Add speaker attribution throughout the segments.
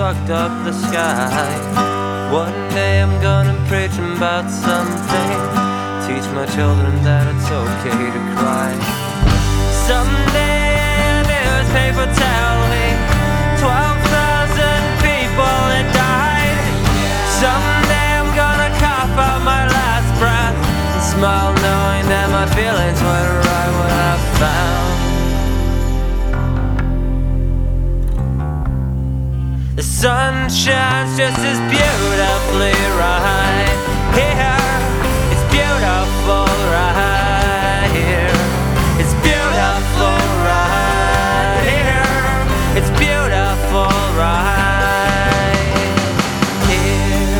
Speaker 1: fucked up the sky. One day I'm gonna preach about something, teach my children that it's okay to cry. Someday a newspaper tell me 12,000 people had died. Someday I'm gonna cough out my last breath and smile knowing that my feelings were right what I found. The sun shines just as beautifully right here. It's beautiful right here. It's beautiful right here. It's beautiful right here.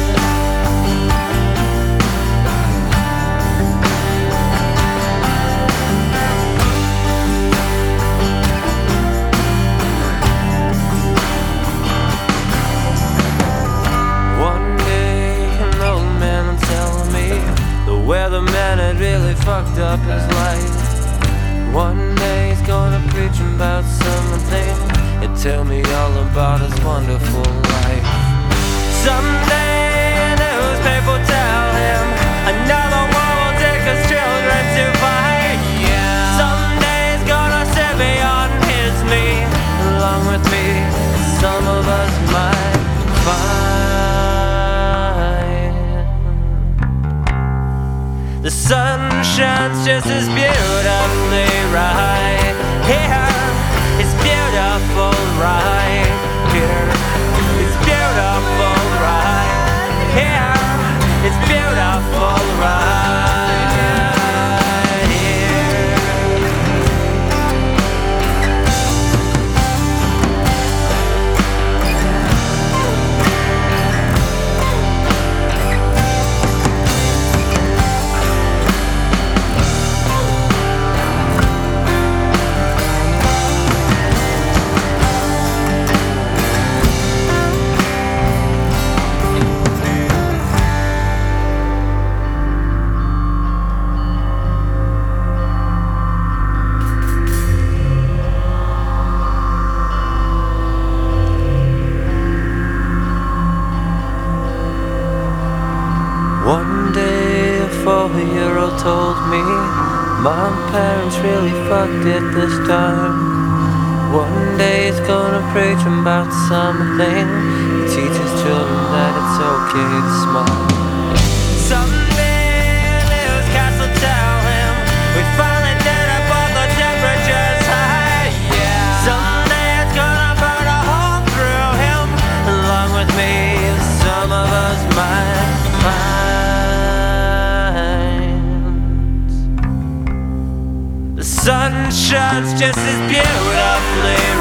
Speaker 1: One day an old man will tell me the weatherman had really fucked up his life. One day he's gonna preach about something and tell me all about his wonderful life. Someday a newspaper will tell him another war will take his children to fight. Someday he's gonna sit beyond his knee. Along with me, some of us might find. The sun shines just as beautifully right here. It's beautiful right here. It's beautiful right here. It's beautiful right here. One day a 4-year-old told me my parents really fucked it this time. One day he's gonna preach about something, teach his children that it's okay to smile. Someday a newscast will tell him we finally did it but the temperature's high. Someday it's gonna burn a hole through him. Along with me, some of us might find. The sun shines just as beautifully